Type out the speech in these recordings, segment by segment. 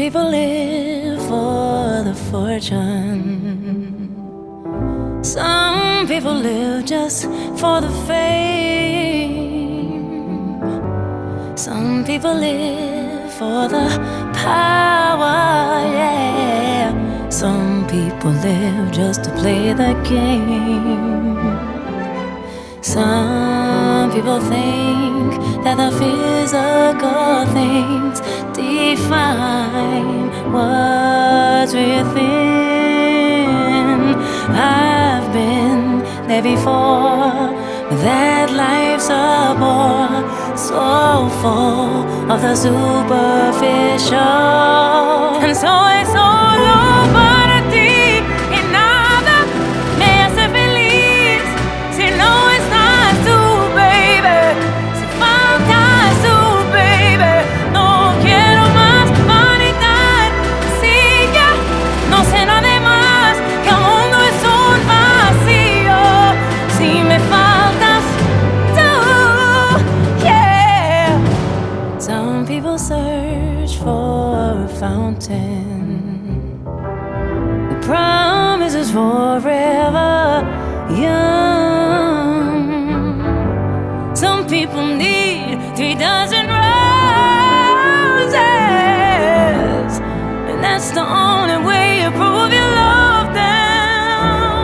people live for the fortune. Some people live just for the fame. Some people live for the power, yeah. Some people live just to play the game. Some people think that the physical things define what's within. I've been there before, but that life's a bore, so full of the superficial. And so it's all over ti y nada me hace feliz. Si no estás tú, baby, si faltas tú, baby, no quiero más vanidad. Si ya no sé nada más, que el mundo es un vacío. Si me faltas tú, yeah. Some people search for a fountain. The promise is forever young. Some people need 3 dozen roses, and that's the only way you prove you love them.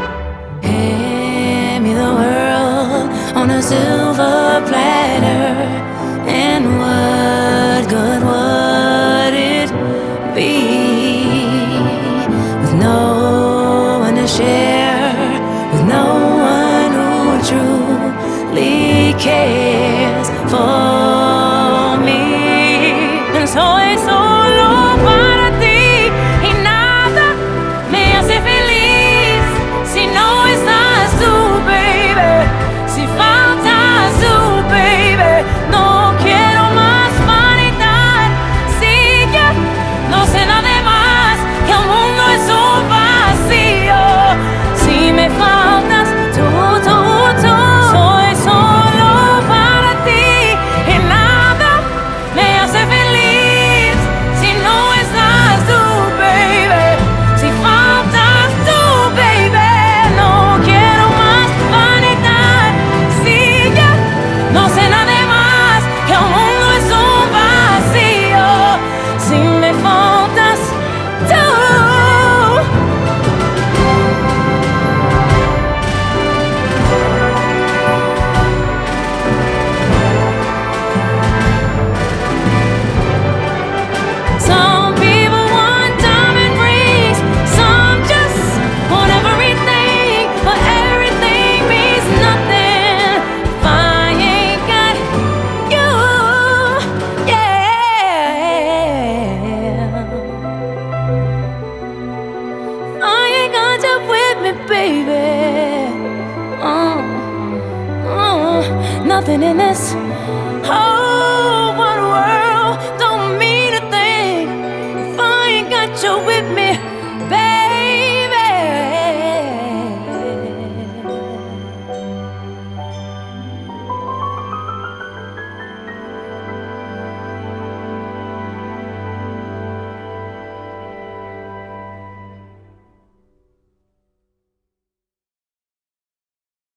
Hand me the world on a silver platter, and what good would it be with no one to share, with no one who truly cares for me? And so it's solo para ti y nada me hace feliz. Si no estás tú, baby, si faltas tú, baby, no quiero más vanidad. Si ya no sé nada más, que el mundo es un vacío. Si me faltas tú, tú, tú, soy solo para ti y nada me hace feliz. Si no estás tú, baby, si faltas tú, baby, no quiero más vanidad. Si ya no sé nada más, que el mundo es un vacío. Si me faltas tú. Some people want diamond rings, some just want everything, but everything means nothing if I ain't got you, yeah. I ain't got you with me, baby. Nothing in this whole world